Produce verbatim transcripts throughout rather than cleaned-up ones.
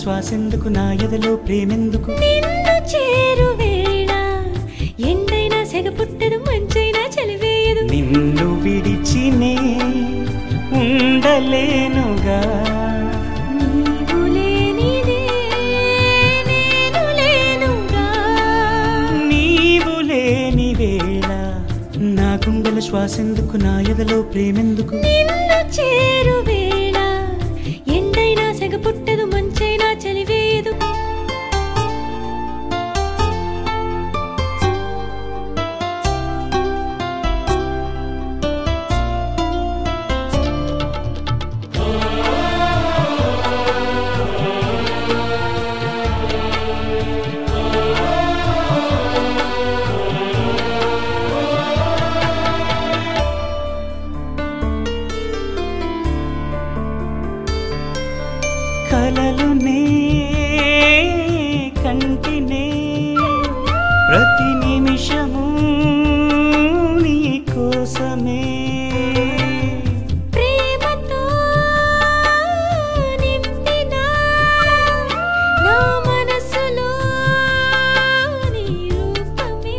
శ్వాసెందుకు నా ఎదలో ప్రేమెందుకు నిన్ను చేరు వేళ ఎండైనా సెగ పుట్టదు మంచైనా చలివేయదు నిన్ను విడిచినే ఉండలేనుగా నీవు లేనిదే నేను లేనుగా నీవు లేని వేళ నా గుండెల శ్వాసెందుకు నా ఎదలో ప్రేమెందుకు నిన్ను చేరు వేళ ఎండైనా సెగ పుట్టదు మంచైనా చలివేయదు కలలునే కంటినే ప్రతి నిమిషము నీ కోసమే ప్రేమతో నింపిన నా మనసులో నీ రూపమే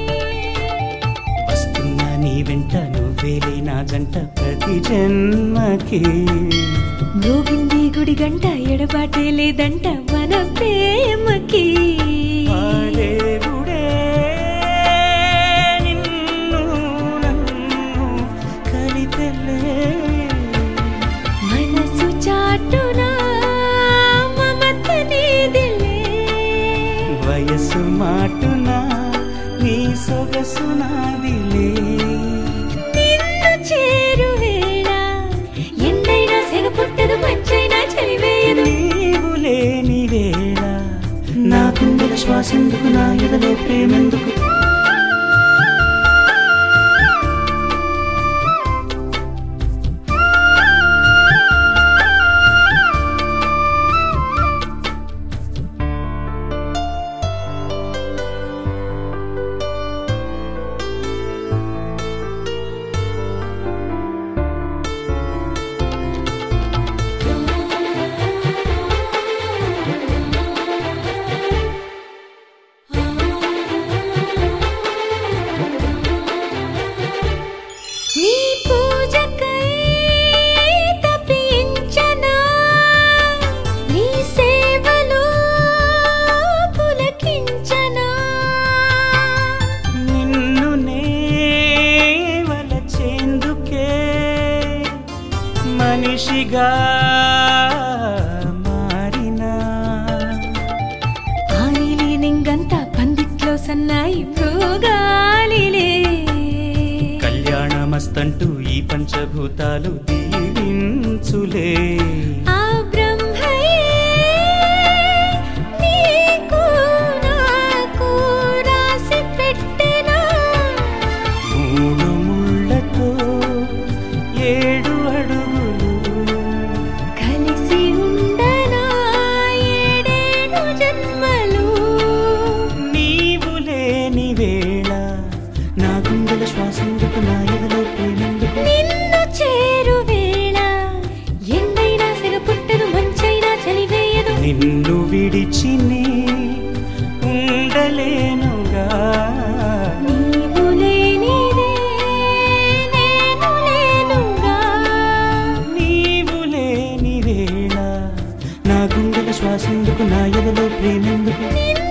వస్తున్నా నీ వెంట నువ్వేలే నా జంట ప్రతి జన్మకి మోగింది గుడి గంట ఎడబాటే లేదంట మన ప్రేమకి ఆ దేవుడే నిన్ను నన్ను కలిపెలే మనసు చాటునా మమత నీదిలే వయసు మాటునా నీ సొగసు నాదిలే నిన్ను చేరు వేళ ఎండైనా సెగ పుట్టదు మంచైనా చలివేయదు నీవు లేని వేళ నా గుండెల శ్వాసెందుకు నా ఎదలో ప్రేమెందుకు నీ పూజకై తపించనా నీ సేవలో పులకించనా నిన్ను నే వలచేందుకే మనిషిగా మారినా ఆనిలి నింగంతా పందిట్లో సన్నాయి భృగాలిలే కళ్యాణమస్తంటూ ఈ పంచభూతాలు దీవించులే ఆ బ్రహ్మయే నీకు నాకు రాసి పెట్టెనా మూడు ముళ్ళతో ఏడు అడుగులు కలిసి ఉండనా ఏడేడు జన్మలు నీవు లేని వేళ నా గుండెల శ్వాసెందుకు నా ఎదలో ప్రేమెందుకు నిన్ను చేరు వేళ ఎండైనా సెగ పుట్టదు మంచైనా చలివేయదు నిన్ను విడిచినే ఉండలేనుగా నీవు లేనిదే నేను లేనుగా నీవు లేని వేళ నా గుండెల శ్వాసెందుకు నా ఎదలో ప్రేమెందుకు నిన్ను